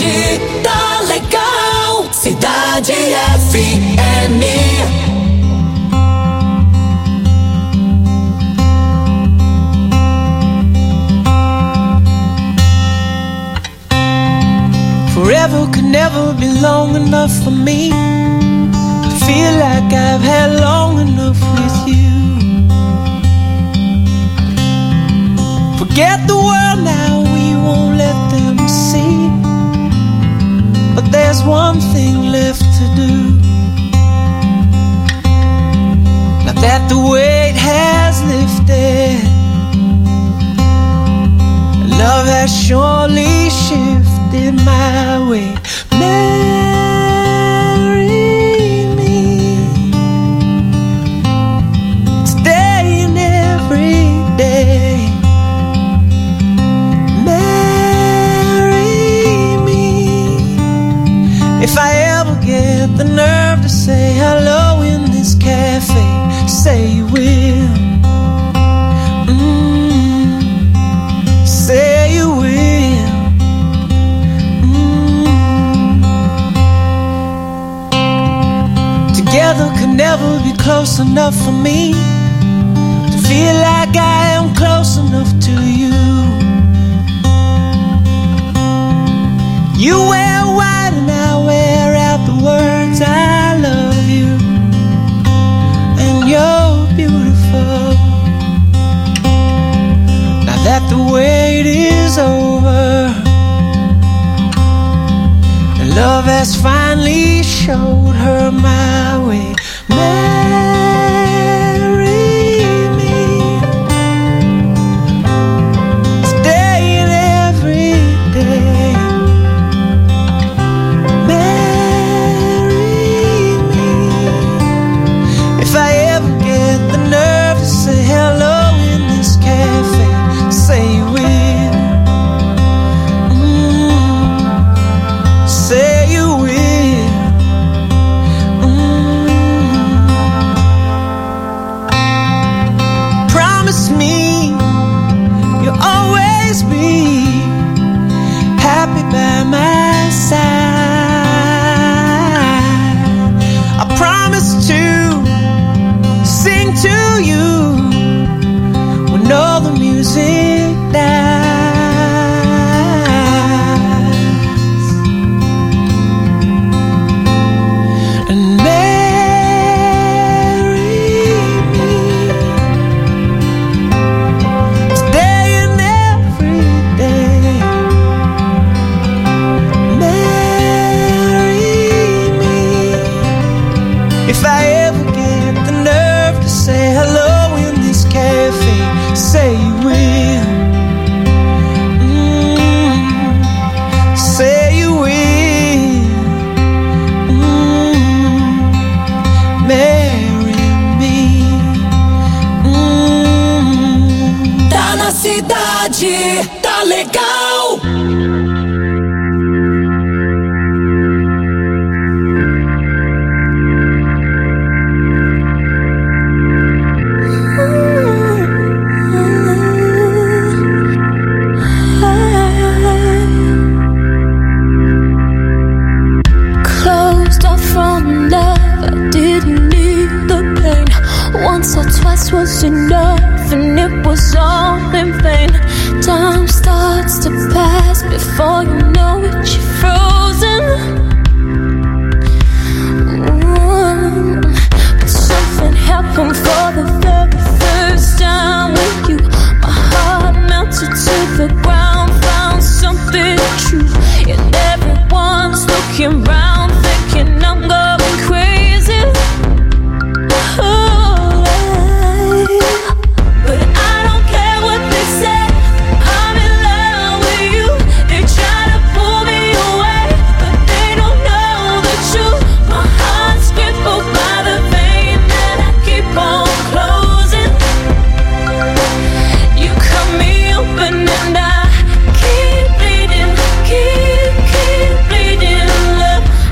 cidade tá legal. Cidade FM. Forever could never be long enough for me to feel like I've had long enough with you. Forget the world now, we won't let them see. But there's one thing left to do. Now that the weight has lifted, love has surely shifted my way. Marry me today and every day. Marry me if I ever get the nerve to say hello in this cafe. Say you will. Say you will. Together could never be close enough for me to feel like I am close enough to you. You wear white and I wear out the words I love you. And you're beautiful. Now that the wait is over and love has finally showed her my way. Marry me today and every day. Marry me if I ever get the nerve to say hello in this cafe. Say you will. Say you will. Promise me you'll always be happy by my side. I promise to sing to you when all the music dies. And marry me today and every day. Marry me if I ever get the nerve to say hello in this cafe. Say you will. Say you will. Marry me. Tá na cidade, tá legal. Closed off from love, I didn't need the pain. Once or twice was enough, and it was all in vain. Time starts to pass before you know it, you're frozen. But something happened for the very first time with you. My heart melted to the ground, found something true. And everyone's looking round, thinking I'm going crazy. But I don't care what they say, I'm in love with you. They try to pull me away, but they don't know the truth. My heart's crippled by the vein that I keep on closing. You cut me open and I keep bleeding, keep bleeding. Love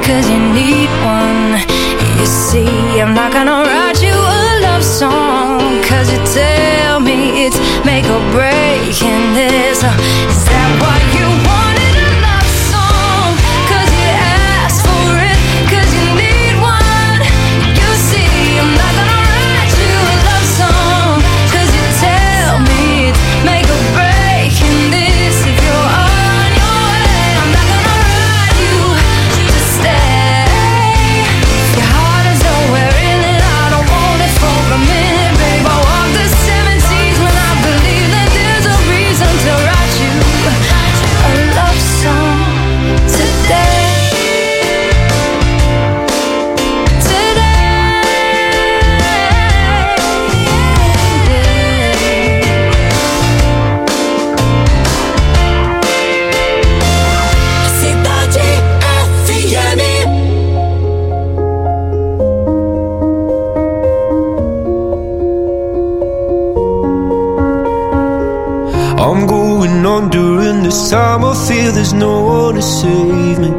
'cause you need one. You see, I'm not gonna write you a love song, 'cause you tell me it's make or break in this. Is that what you wanted, a love song? 'Cause you asked for it, 'cause you need one. You see, I'm not gonna write you a love song, 'cause you tell me it's make or break in this. If you're on your way, I'm not gonna write you to stay. Your heart is nowhere in it, I don't want it for a minute, babe. I walk the 70s when I believe that there's a reason to write you a love song today. Cidade FM. I'm going on during this time. I feel there's no one to save me.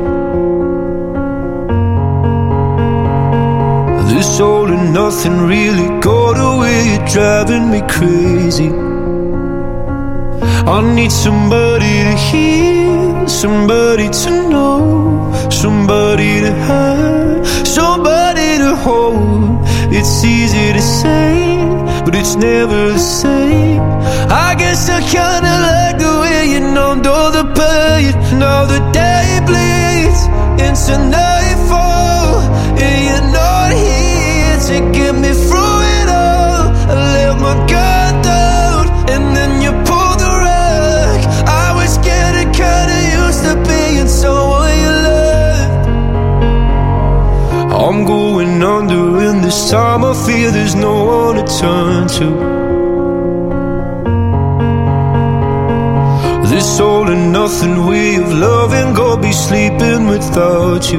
This all and nothing really got away. You're driving me crazy. I need somebody to hear, somebody to know, somebody to have, somebody to hold. It's easy to say, but it's never the same. I guess I kinda like the way you numbed all the pain. Now the day bleeds into nightfall, and you're not here to get me through it all. I let my guard down, and then you pulled the rug. I was getting kinda used to being someone you loved. I'm going under, and this time I feel there's no one to turn to. This all and nothing way of loving, go be sleeping without you.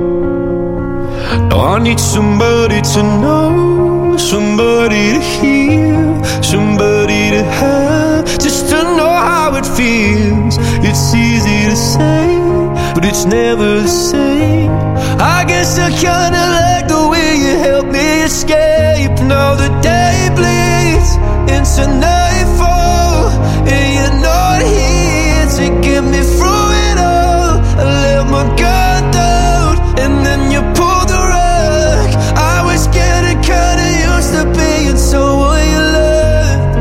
Now I need somebody to know, somebody to hear, somebody to have, just to know how it feels. It's easy to say, but it's never the same. I guess I kinda like the way you help me escape. Now the day bleeds into nightfall, and you're not here to get me through it all. I let my guard down, and then you pulled the rug. I was getting kinda used to being someone you loved,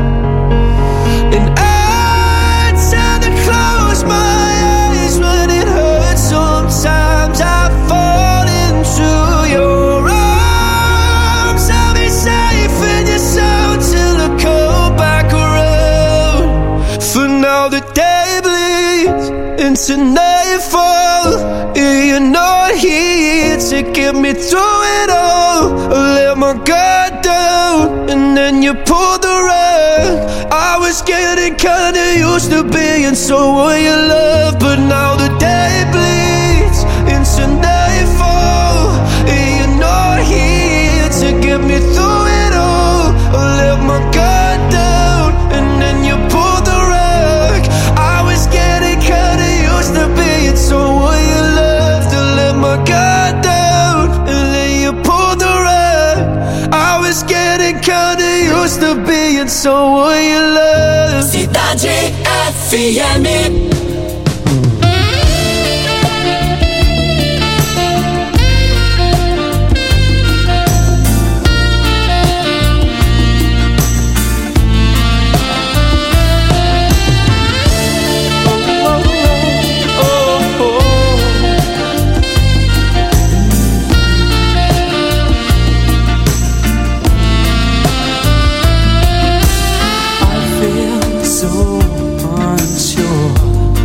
and I tend to close my eyes when it hurts. Sometimes I fall into your arms. I'll be safe in your soul till I come back around. For now the day bleeds into nightfall, and you're not here to get me through it all. I let my guard down, and then you pulled the rug. I was getting kinda used to being someone you love, but now the day bleeds into nightfall, and you're not here to get me through it all. I let my guard down, and then you pulled the rug. I was getting kinda used to being someone you loved. I let my guard down, and then you pulled the rug. I was getting kinda used to being someone you loved. Cidade FM. I feel so unsure.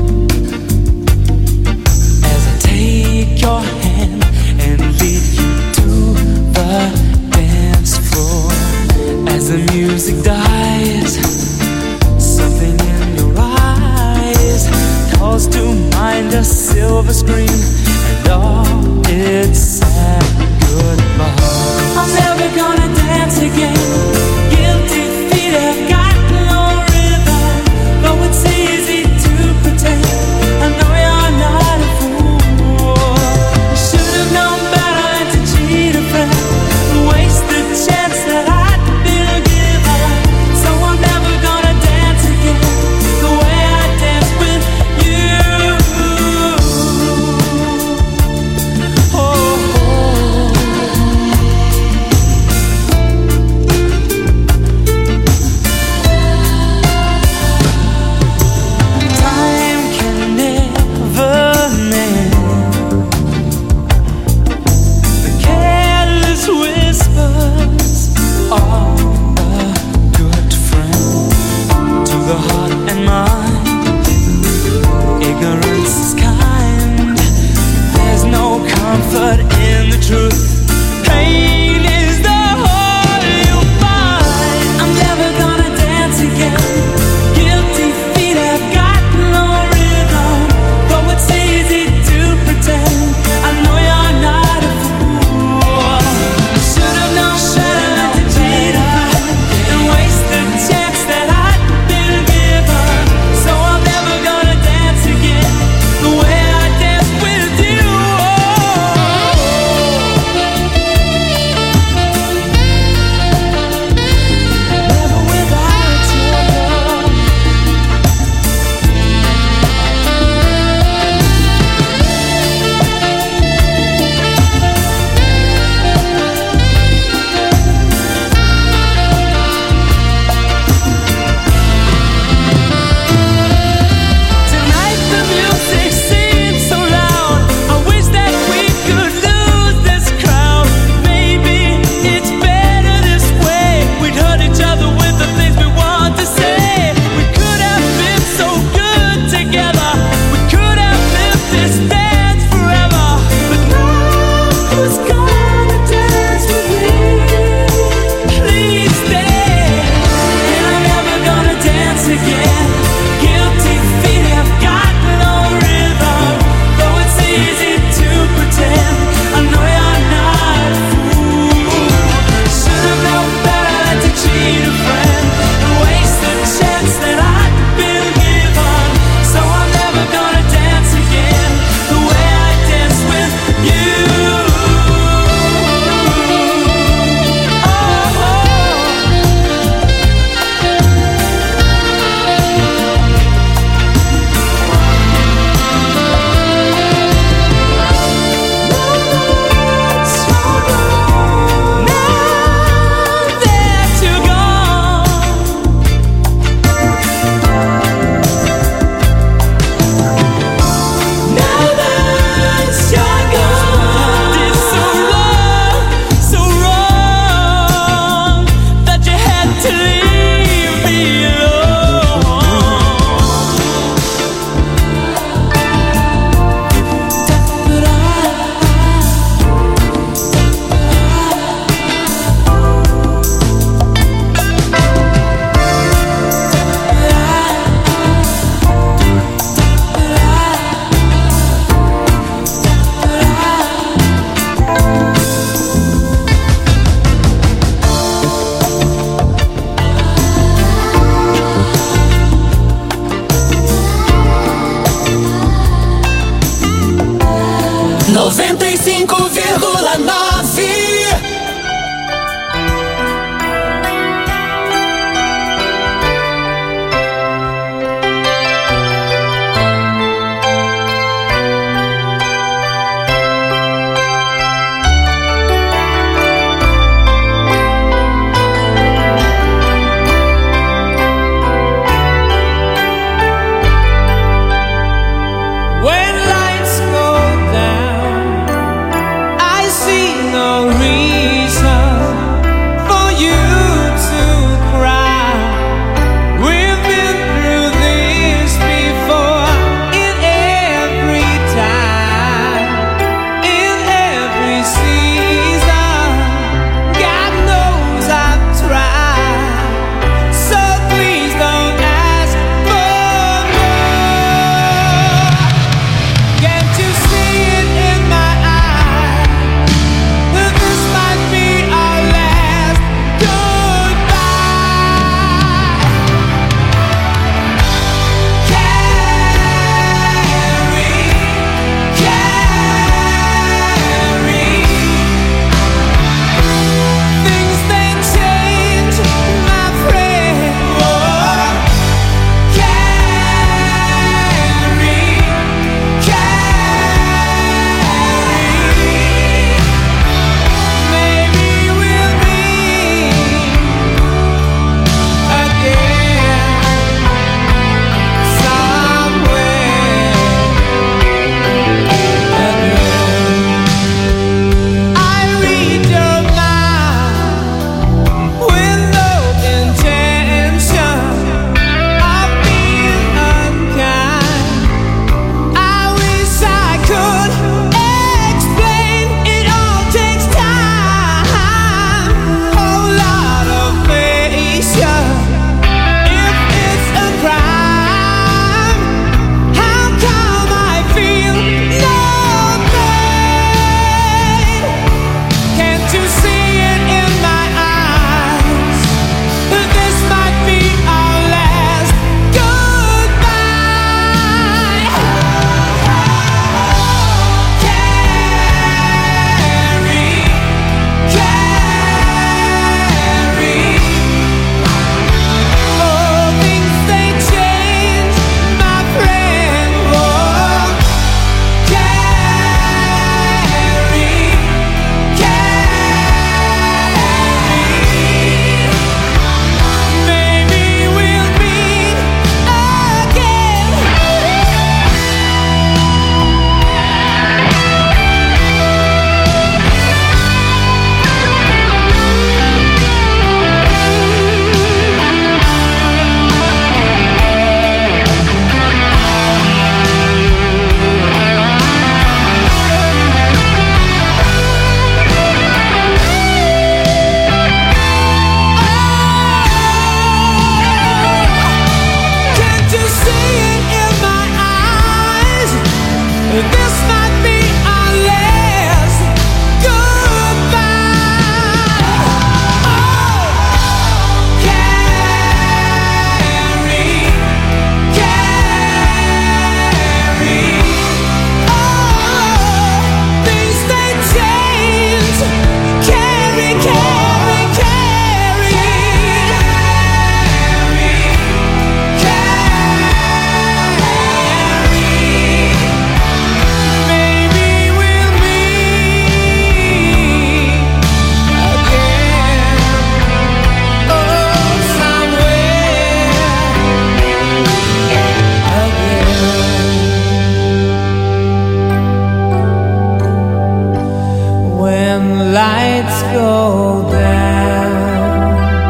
when lights go down.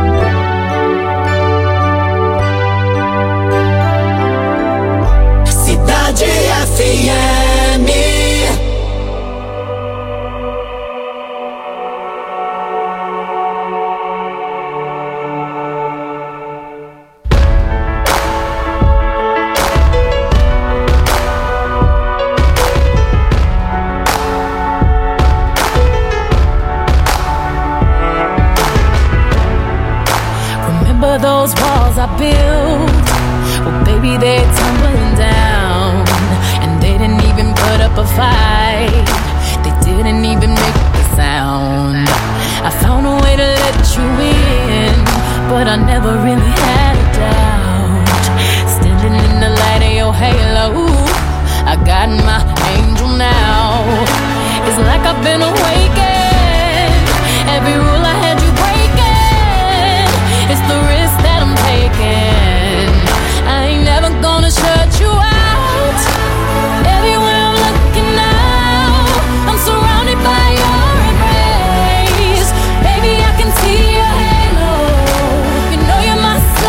Cidade FM. Those walls I built, well baby they're tumbling down, and they didn't even put up a fight, they didn't even make a sound. I found a way to let you in, but I never really had a doubt. Standing in the light of your halo, I got my angel now. It's like I've been awakened, every rule I had you breaking, it's the risk that I'm taking. I ain't never gonna shut you out. Everywhere I'm looking now, I'm surrounded by your embrace. Baby, I can see your halo. You know you're my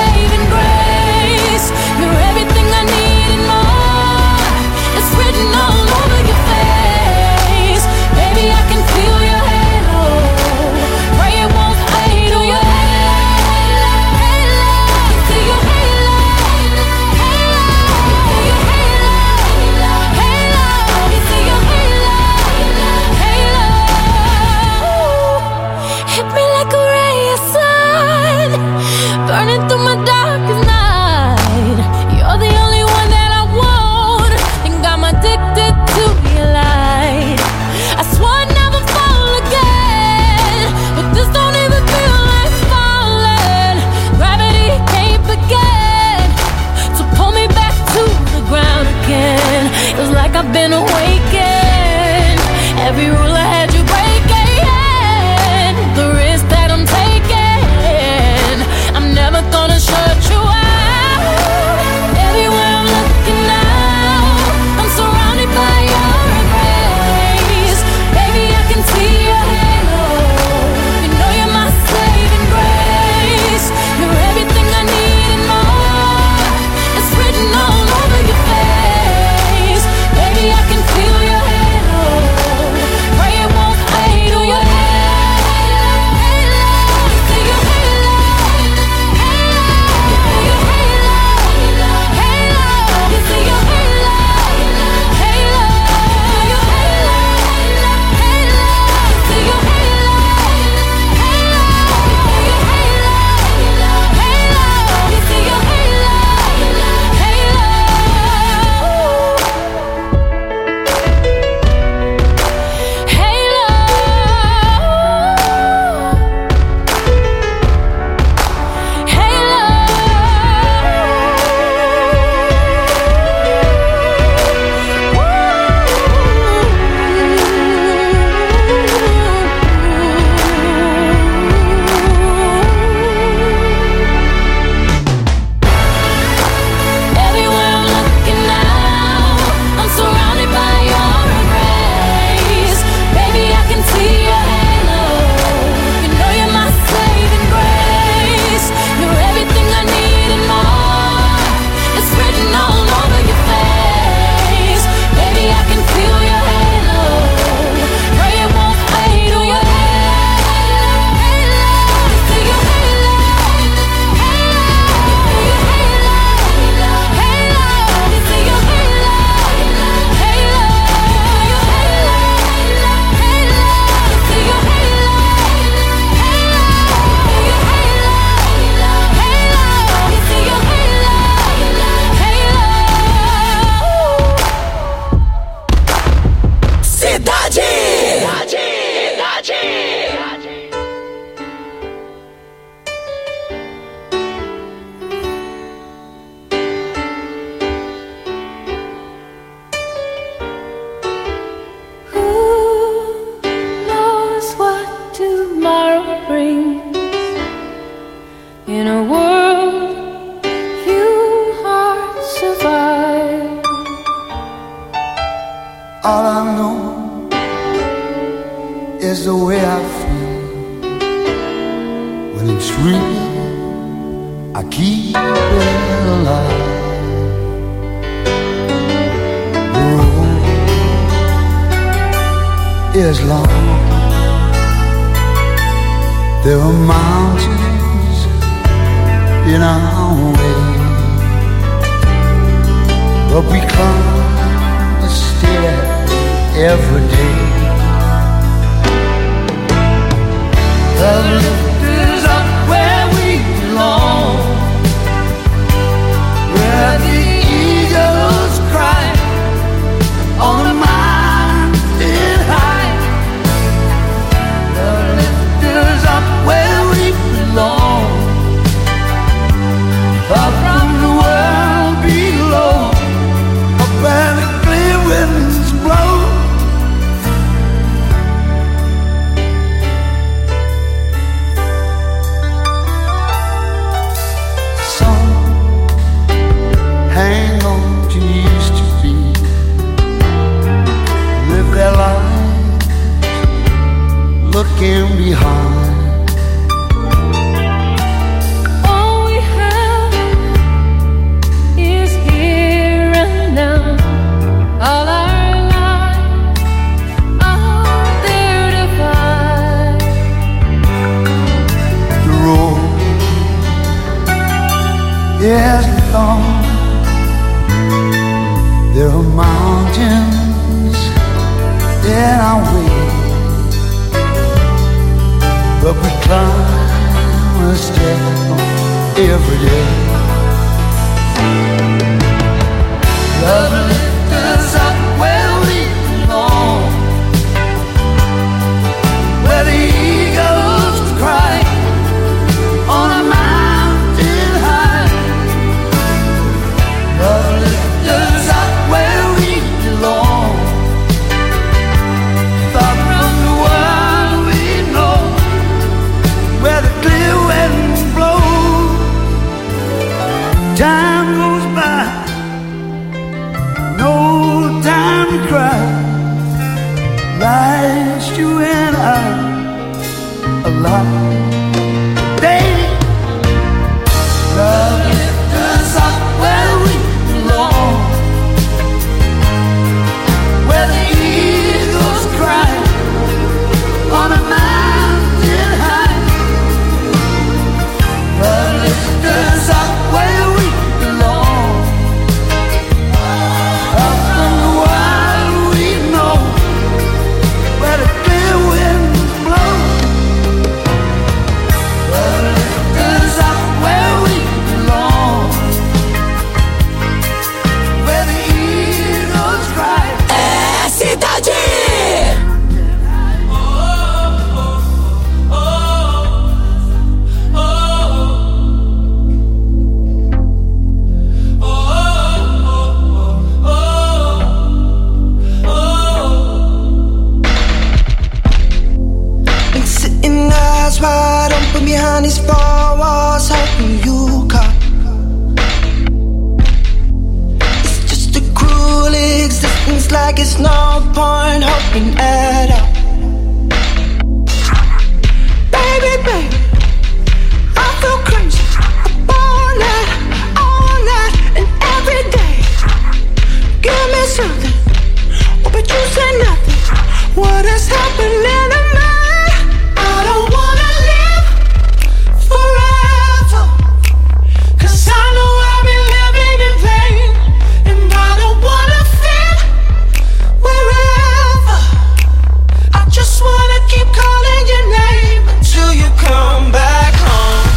is the way I feel. When it's real, I keep it alive. The road is long. There are mountains in our way, but we climb a stair every day. The lift is up where we belong, where the eagles cry on the mountain high. The lift is up where we belong, far from the world below, up where the clear winds blow. Hang on to used to be, live their lives looking behind. All we have is here and now. All our lives are there to find. The road is long. There are mountains in our way, but we climb a step every day. Love lifts us up where we belong, where the eagles cry on a mountain high. Love lifts us up where we belong, far from the world we know, where the clear winds blow. Time goes by, no time to cry. Life's you and I alive. Baby, love lifts us up where we belong, where the eagles cry on a mountain high. Love lifts us up where we belong, up from the world we know, where the clear winds blow. Love lifts us up where we belong, where the eagles cry. É Cidade. Been sitting eyes wide open behind these four walls, hoping you come. It's just a cruel existence, like it's no point hoping at all. Baby, baby, I feel crazy up all night, and every day. Give me something, oh, but you say nothing. What is happening to me? I don't wanna live forever, 'cause I know I've been living in vain, and I don't wanna fit wherever. I just wanna keep calling your name until you come back home.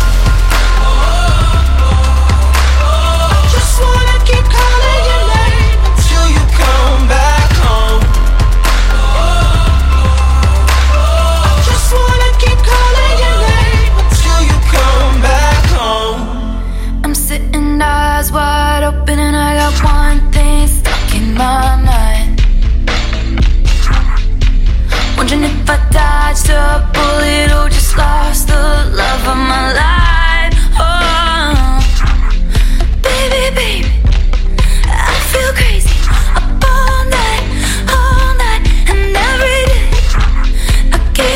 I just wanna keep calling your name until you come back home. I just wanna keep calling your name until you come back home. I'm sitting eyes wide open and I got one thing stuck in my mind. Wondering if I dodged a bullet or just lost the love of my life. Oh, baby, baby, I feel crazy up all night, and every day. I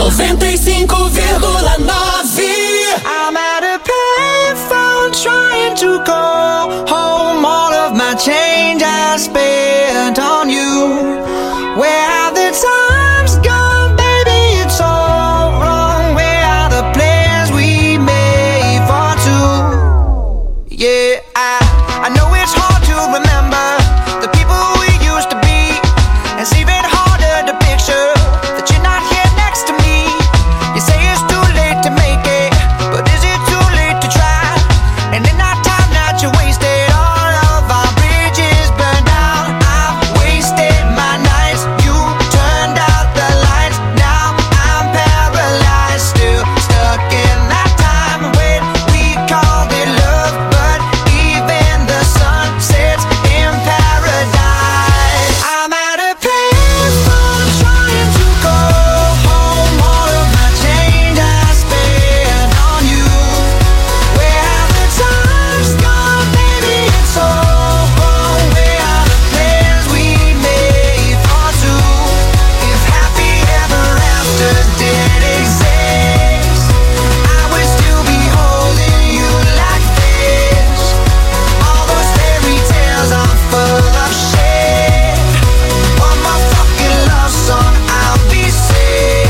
I'm at a payphone trying to call home. All of my change I spent on you. Where have the times gone, baby? It's all wrong. Where are the plans we made for two? Yeah, I know it's hard to remember the people we used to be. It's even harder to picture that you're not here next to me. You say it's too late to make it, but is it too late to try? And in that time that you wasted, all of our bridges burned down. I've wasted my nights, you turned out the lights. Now I'm paralyzed, still stuck in that time when we called it love. But even the sun sets in paradise. I'm at a payphone trying to call home. All of my change I spent on you. Where have the times gone, baby? It's all wrong. Where are the plans we made for two? If happy ever after did exist, I would still be holding you like this. All those fairy tales are full of shit. One more fucking love song, I'll be sick.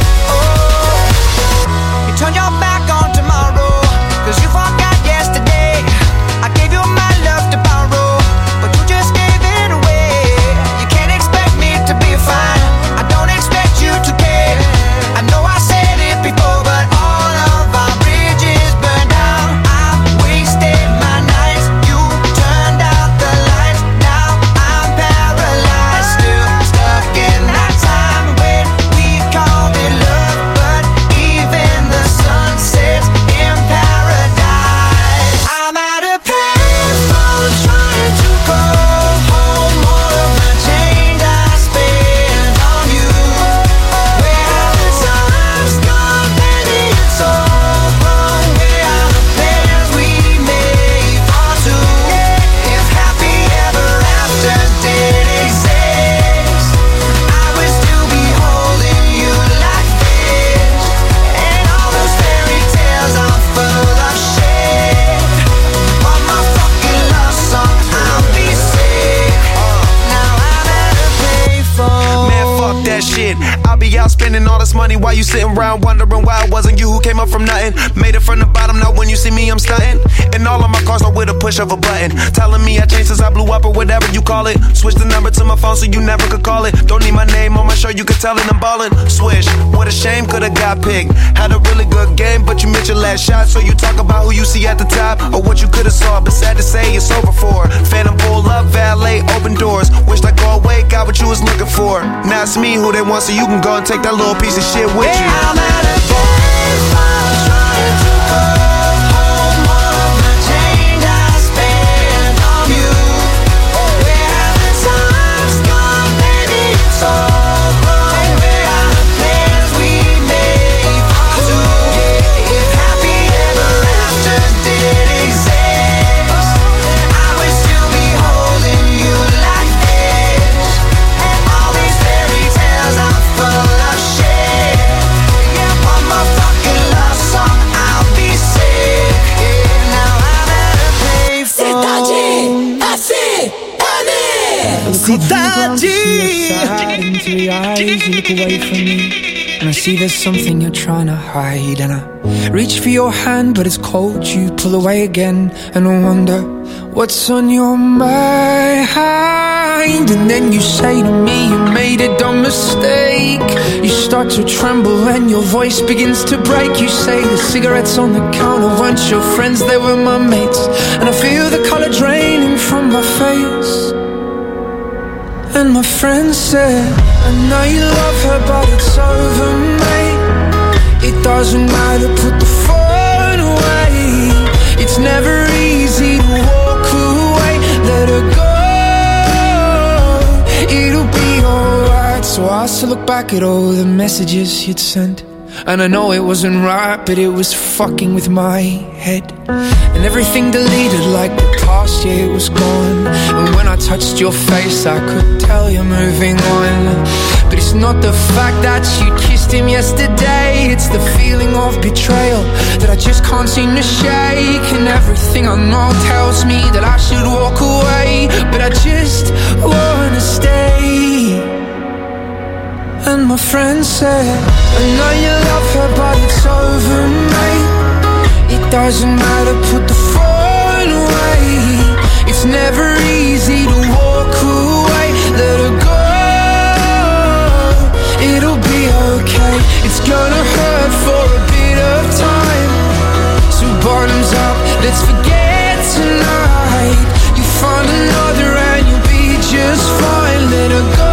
Oh, you turn your back on tomorrow, 'cause you forgot yesterday. I gave you my love to borrow, but you just gave it away. You can't expect me to be fine, I don't expect you to care. I know I said it before, but all of our bridges burned down. I wasted my nights, you turned out the lights. Now I'm paralyzed, still stuck in that time when we called it love. But even the sun sets in paradise. I'm at a payphone trying to call home. All of my change I spent on you. Where have the times gone, baby? It's all wrong. Where are the plans we made for two? If happy ever after did exist, I would still be holding you like this. And all those fairy tales are full of shit. One more fucking love song, I'll be sick. Now I'm at a payphone. Man, fuck that shit. I'll be out spending all this money while you sitting around wondering why it wasn't you who came up from nothing. Made it from the bottom, now when you see me, I'm stunting. And all of my cars are with a push of a button. Telling me I changed since I blew up or whatever you call it. Switch the number to my phone so you never could call it. Don't need my name on my shirt, you could tell it I'm ballin'. Swish, what a shame, could've got picked. Had a really good game, but you missed your last shot. So you talk about who you see at the top or what you could've saw. But sad to say, it's over for. Phantom pull up, valet, open doors. Wished I go away, got what you was looking for. Now it's me who they want, so you can go and take that little piece of shit with you. I'm at a payphone trying to call home. All of my change I spent on you. Where have the times gone, baby? It's all wrong. Where are the plans we made for two? If happy ever after did exist, I would still be holding you like this. And all these fairy tales are full of shit. Yeah, one more fucking love song, I'll be sick. Yeah, now I'm at a payphone. Cidade. Into your eyes, you look away from me, and I see there's something you're trying to hide. And I reach for your hand, but it's cold. You pull away again, and I wonder what's on your mind. And then you say to me you made a dumb mistake. You start to tremble and your voice begins to break. You say the cigarettes on the counter weren't your friends, they were my mates. And I feel the color draining from my face. And my friend said, I know you love her, but it's over, mate. It doesn't matter, put the phone away. It's never easy to walk away. Let her go, it'll be alright. So I still look back at all the messages you'd sent, and I know it wasn't right, but it was fucking with my head. And everything deleted like the past, yeah, it was gone. And when I touched your face, I could tell you're moving on. But it It's not the fact that you kissed him yesterday, it's the feeling of betrayal that I just can't seem to shake. And everything I know tells me that I should walk away, but I just wanna stay. And my friend said, I know you love her but it's over, mate. It doesn't matter, put the phone away. It's never easy to walk away. Let her go, it'll be okay. It's gonna hurt for a bit of time. So bottoms up, let's forget tonight. You find another and you'll be just fine. Let her go.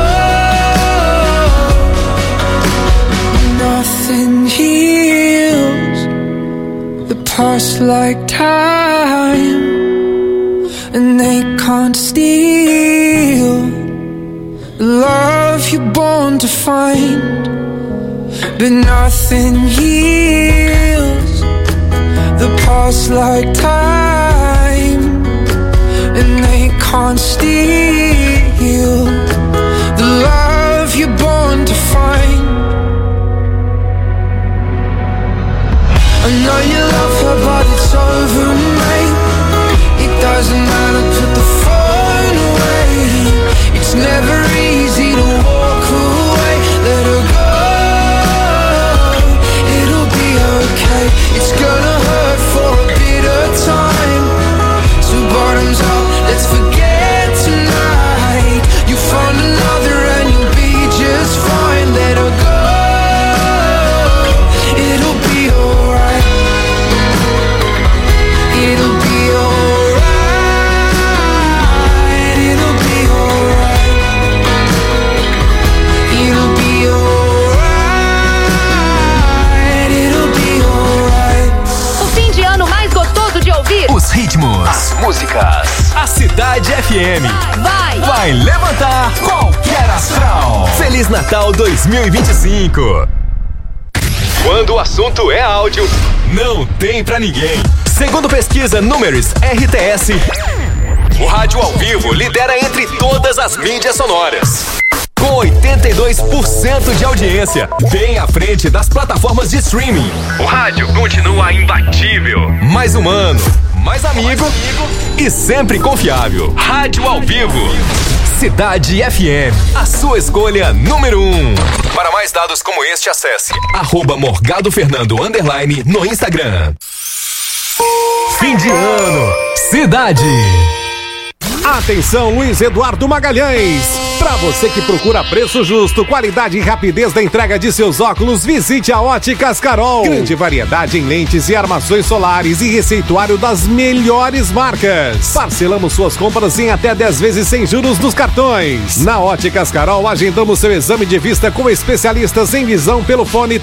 Nothing heals the past like time, and they can't steal the love you're born to find. But nothing heals the past like time, and they can't steal the love you're born to find. I know you love her but it's over, mate. It doesn't matter, put the phone away. It's never easy to walk away. Let her go, it'll be okay. It's gonna hurt for a bit of time. So bottoms up, let's forget tonight. You find another and you'll be just fine. Let her go, it'll be alright. It'll be alright. It'll be alright. It'll be alright. It'll be alright. O fim de ano mais gostoso de ouvir. Os ritmos, as músicas. A Cidade FM vai levantar qualquer astral. Feliz Natal 2025. Quando o assunto é áudio, não tem pra ninguém. Segundo pesquisa Números RTS, o rádio ao vivo lidera entre todas as mídias sonoras, com 82% de audiência, bem à frente das plataformas de streaming. O rádio continua imbatível, mais humano, mais amigo e sempre confiável. Rádio ao vivo. Cidade FM, a sua escolha número 1. Para mais dados como este, acesse @morgadofernando_ no Instagram. Fim de ano, Cidade. Atenção, Luiz Eduardo Magalhães. Para você que procura preço justo, qualidade e rapidez da entrega de seus óculos, visite a Óticas Carol. Grande variedade em lentes e armações solares e receituário das melhores marcas. Parcelamos suas compras em até 10 vezes sem juros nos cartões. Na Óticas Carol, agendamos seu exame de vista com especialistas em visão pelo fone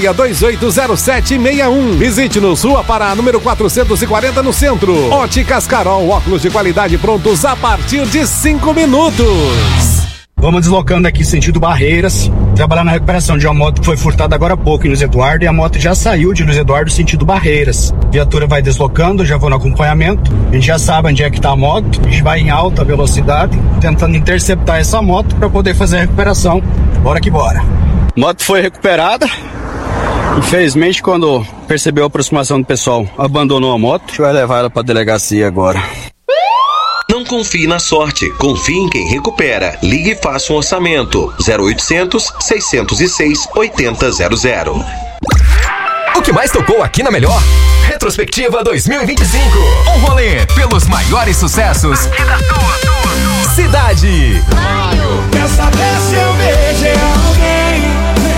36280761. Visite-nos, Rua Pará, número 440, no centro. Óticas Carol, óculos de qualidade prontos a partir de 5 minutos. Vamos deslocando aqui sentido Barreiras, trabalhar na recuperação de uma moto que foi furtada agora há pouco em Luiz Eduardo, e a moto já saiu de Luiz Eduardo sentido Barreiras. A viatura vai deslocando, já vou no acompanhamento, a gente já sabe onde é que está a moto, a gente vai em alta velocidade, tentando interceptar essa moto para poder fazer a recuperação. Bora que bora. A moto foi recuperada, infelizmente quando percebeu a aproximação do pessoal, abandonou a moto, a gente vai levar ela para a delegacia agora. Não confie na sorte, confie em quem recupera. Ligue e faça um orçamento. 0800 606 8000. O que mais tocou aqui na Melhor? Retrospectiva 2025. Um rolê pelos maiores sucessos. Cidade. Quer saber se eu beijei alguém?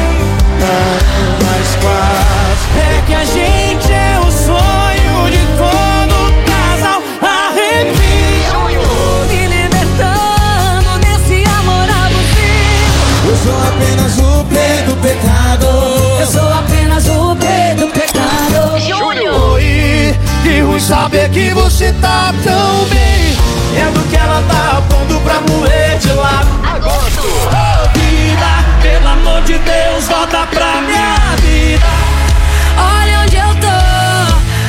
Mas quase. É que a gente é o sonho de todo casal. Arrepia. Eu sou apenas o play do pecado. Eu sou apenas o play do pecado. Júnior. E ruim saber que você tá tão bem. É do que ela tá pondo pra morrer de lado. Agosto. Oh, vida, pelo amor de Deus, volta pra minha vida. Olha onde eu tô,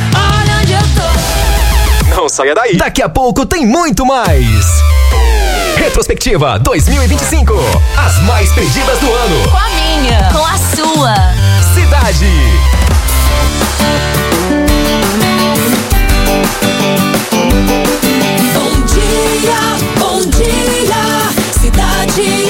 olha onde eu tô. Não saia daí. Daqui a pouco tem muito mais. Retrospectiva 2025. As mais pedidas do ano. Com a minha. Com a sua. Cidade. Bom dia, Cidade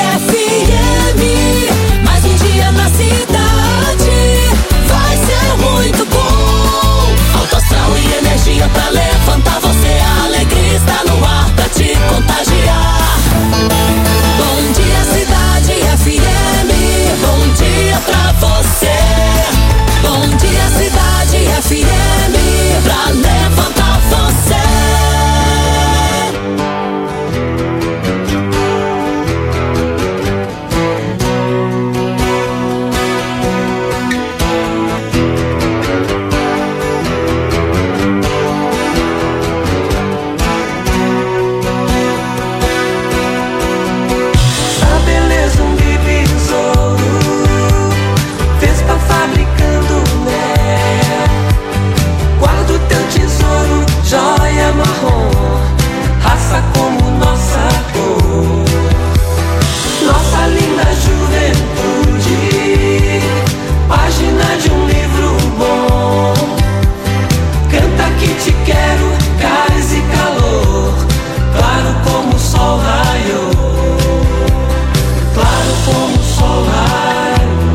FM. Mais um dia na cidade, vai ser muito bom. Alto astral e energia pra levantar você. A alegria está no ar pra te contagiar. Bom dia, Cidade FM. Bom dia pra você. Bom dia, Cidade FM. Pra levantar você. Joia marrom, raça como nossa cor. Nossa linda juventude, página de um livro bom. Canta que te quero, gás e calor. Claro como o sol raiou. Claro como o sol raiou.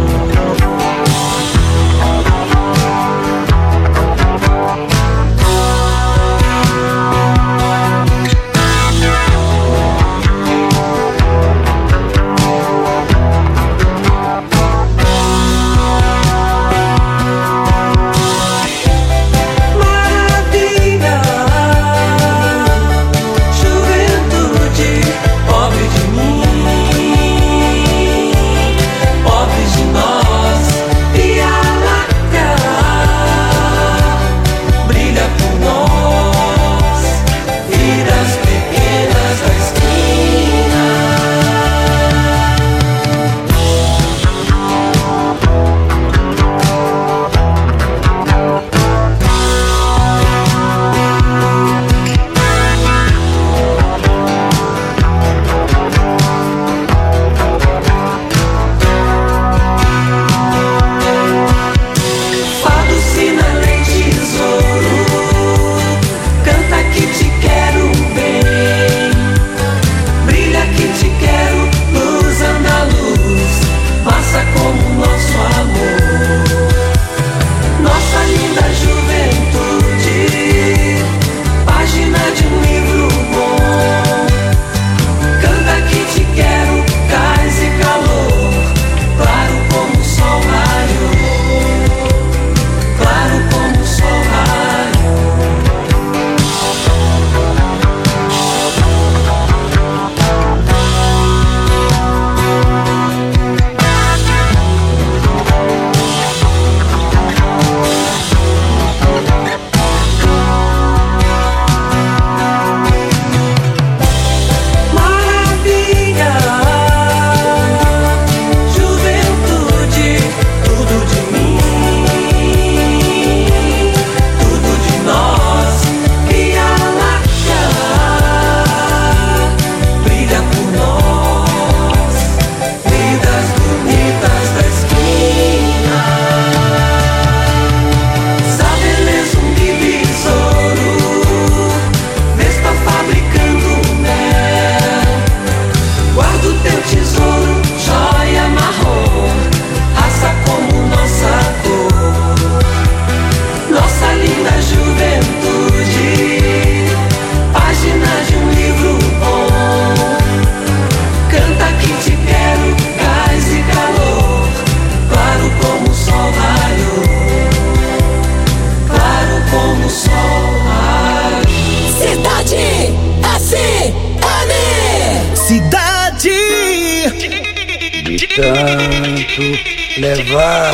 tanto levar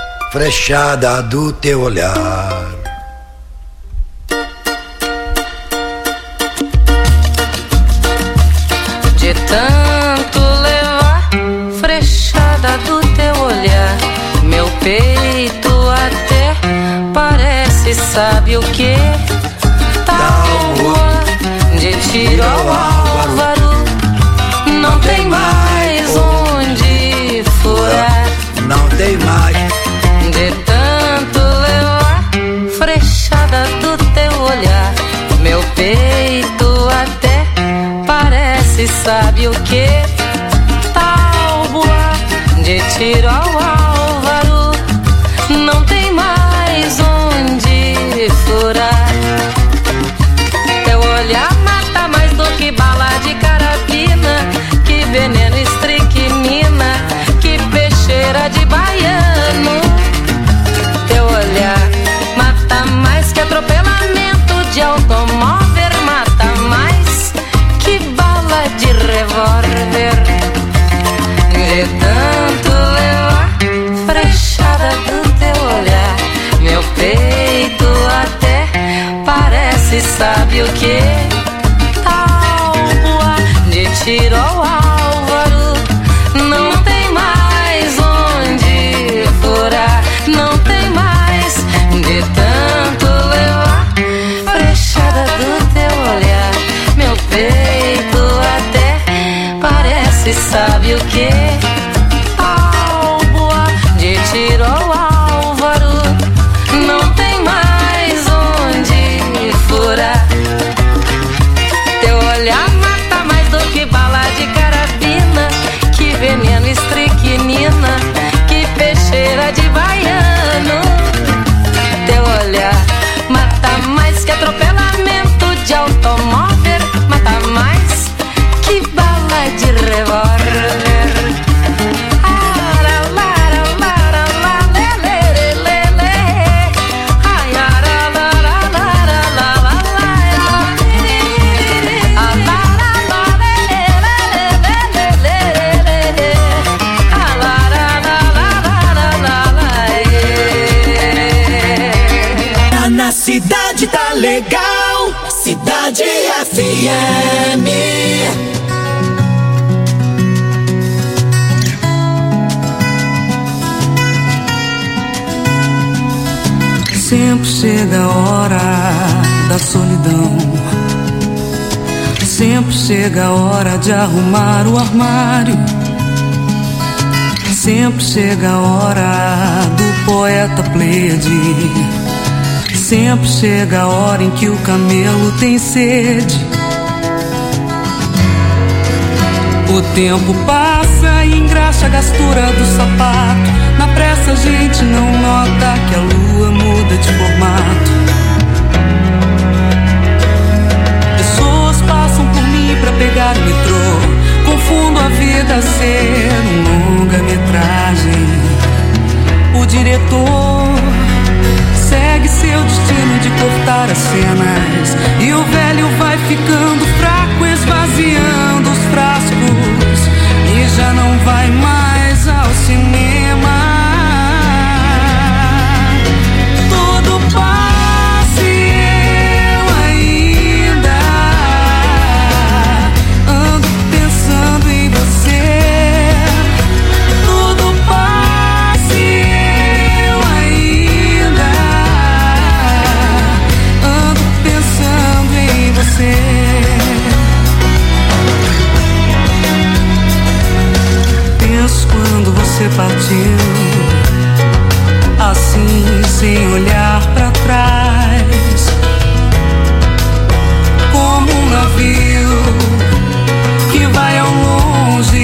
frechada do teu olhar. De tanto levar frechada do teu olhar, meu peito até parece, sabe o que? Tábua de tiro ao álvaro, parece, sabe o que? Tábua de tiro ao Álvaro, não tem mais onde furar. Teu olhar mata mais do que bala de carabina, que veneno, estricnina, que peixeira de baiano. Teu olhar mata mais que atropelamento de automóvel, mata mais que bala de revólver. De tanto levar frechada do teu olhar, meu peito até parece, sabe o que? Tábua de tiro ao Álvaro, não tem mais onde furar, não tem mais. De tanto levar frechada do teu olhar, meu peito até parece, sabe o que? Tábua de tiro ao Álvaro, não tem mais onde furar. Teu olhar mata mais do que bala de carabina, que veneno, estricnina, que peixeira de baiano. Teu olhar mata mais que atropelamento de automóvel, mata mais que bala de revólver. Na cidade tá legal, Cidade FM. Sempre chega a hora da solidão, sempre chega a hora de arrumar o armário, sempre chega a hora do poeta Pleiade, sempre chega a hora em que o camelo tem sede. O tempo passa e engraxa a gastura do sapato. Na pressa a gente não nota que a lua muda de formato. Pessoas passam por mim pra pegar o metrô. Confundo a vida a ser uma longa-metragem. O diretor segue seu destino de cortar as cenas, e o velho vai ficando fraco, esvaziando os frascos, e já não vai mais ao cinema. Tudo passa e eu ainda ando pensando em você. Tudo passa e eu ainda ando pensando em você. Penso quando você partiu, assim sem olhar pra trás, como um navio que vai ao longe,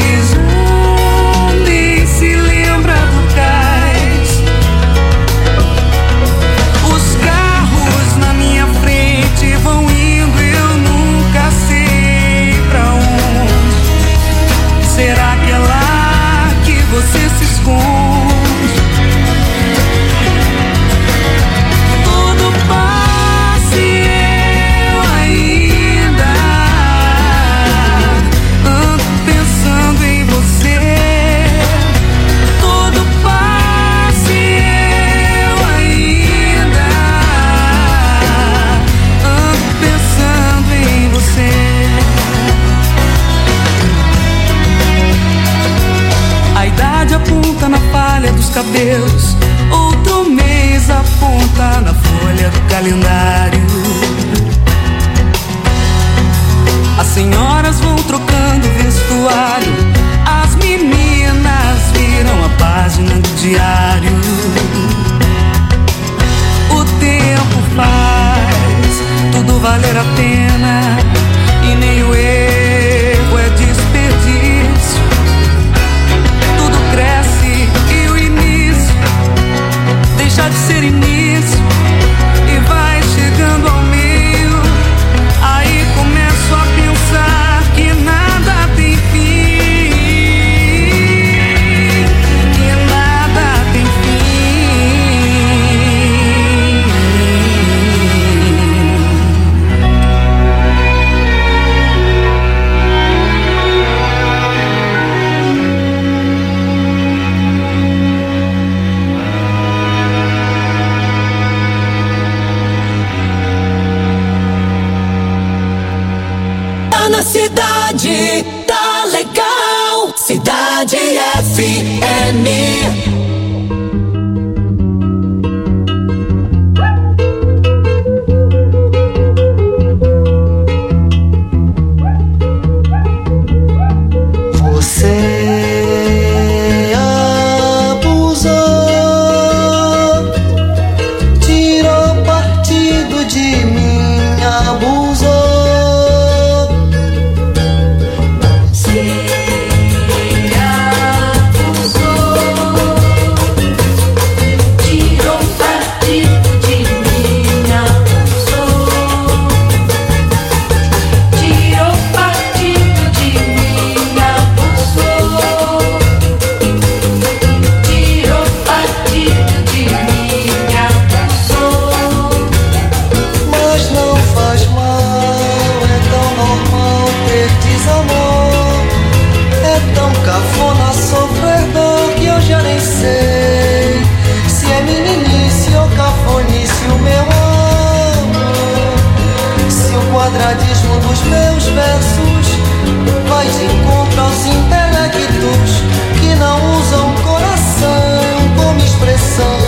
nem se lembra do cais. Os carros na minha frente vão indo, eu nunca sei pra onde. Será que é lá que você se esconde? Tudo passa e eu ainda ando pensando em você. Tudo passa e eu ainda ando pensando em você. A idade aponta na palha dos cabelos, outro mês aponta na folha do calendário. As senhoras vão trocando vestuário, as meninas viram a página do diário. O tempo faz tudo valer a pena, e nem o erro é cidade tá legal. Cidade FM. Quadradismo dos meus versos vai de encontro aos intelectos que não usam coração como expressão.